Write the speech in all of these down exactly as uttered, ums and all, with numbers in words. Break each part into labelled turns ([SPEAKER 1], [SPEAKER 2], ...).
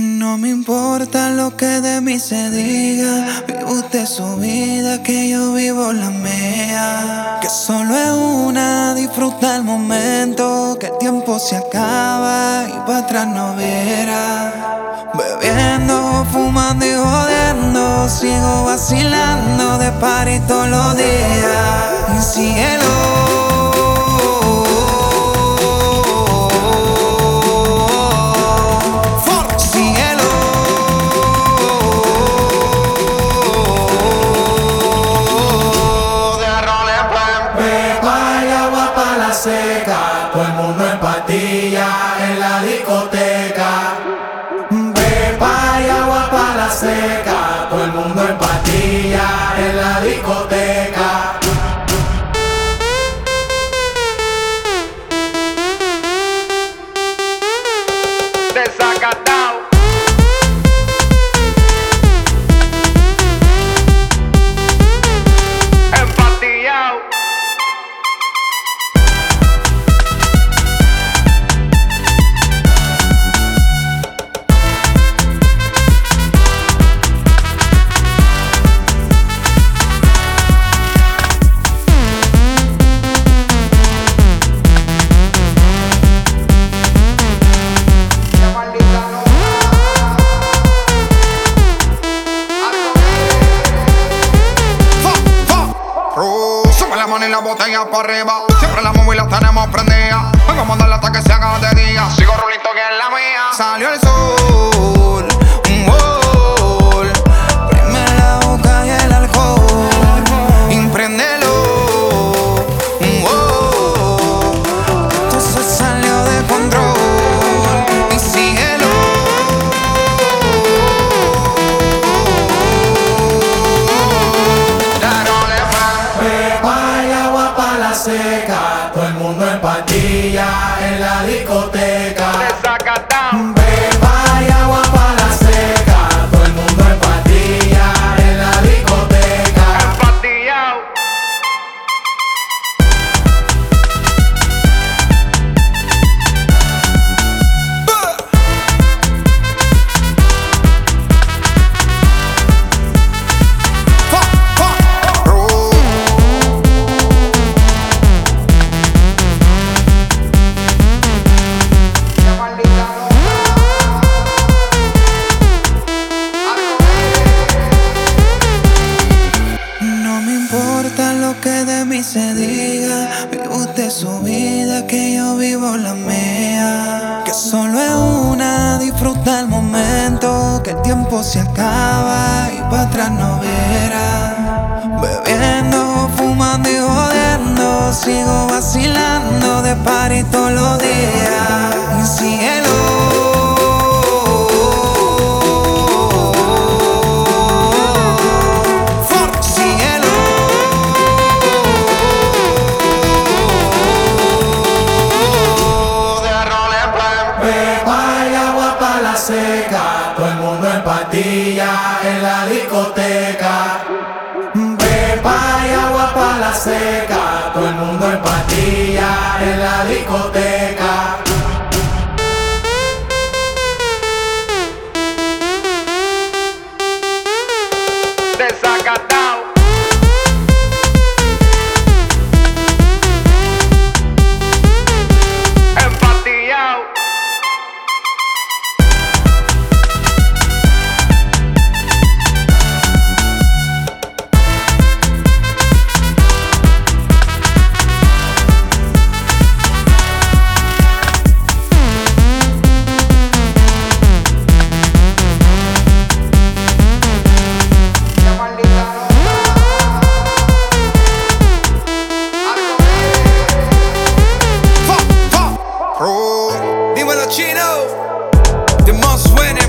[SPEAKER 1] No me importa lo que de mí se diga, vive usted su vida, que yo vivo la mía. Que solo es una, disfruta el momento, que el tiempo se acaba y para atrás no verá. Bebiendo, fumando y jodiendo, sigo vacilando de party todos los días. Y síguelo.
[SPEAKER 2] Seca, todo el mundo en patilla en la discoteca. Pepa y agua para la seca, todo el mundo en patilla en la discoteca.
[SPEAKER 3] Desacatao. Empatillao.
[SPEAKER 4] Sube la mano y la botella para arriba. Siempre la móvil la tenemos prendida. Vengo a mandarla hasta que se haga de día. Sigo rulito que es la mía. Salió el sol, un gol. Prime la boca y el alcohol. Impréndelo, un gol. Esto se salió de control. Y síguelo.
[SPEAKER 2] Seca, todo el mundo en patilla en la discoteca.
[SPEAKER 3] Desacatao.
[SPEAKER 2] Pepa y agua para la seca, todo el mundo en patilla en la discoteca.
[SPEAKER 3] Empatillao.
[SPEAKER 1] Que de mí se diga, vive usted su vida, que yo vivo la mía. Que solo es una, disfruta el momento, que el tiempo se acaba y para atrás no verá. Bebiendo, fumando y jodiendo, sigo vacilando de party todos los días. Y síguelo.
[SPEAKER 2] Seca, todo el mundo en patilla en la discoteca. Pepa y agua para la seca, todo el mundo en patilla en la discoteca.
[SPEAKER 3] Desacatao. Empatillao.
[SPEAKER 4] Dímelo, Chino. The most winning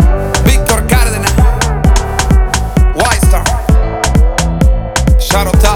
[SPEAKER 4] Víctor Cárdenas, White Star. Shout out.